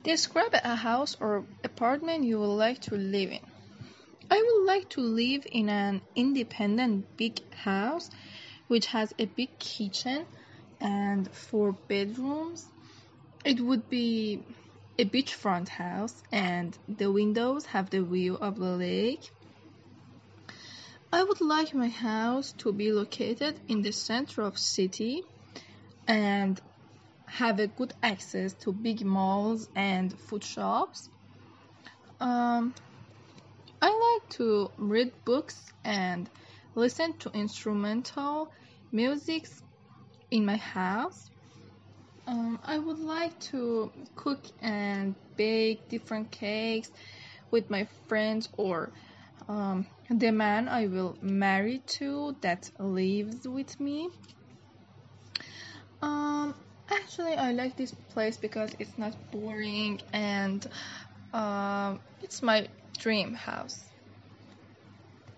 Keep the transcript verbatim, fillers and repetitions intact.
Describe a house or apartment you would like to live in. I would like to live in an independent big house which has a big kitchen and four bedrooms. It would be a beachfront house and the windows have the view of the lake. I would like my house to be located in the center of city and have a good access to big malls and food shops. Um, I like to read books and listen to instrumental music in my house. Um, I would like to cook and bake different cakes with my friends or um, the man I will marry to that lives with me. Um, actually, I like this place because it's not boring and um, it's my dream house.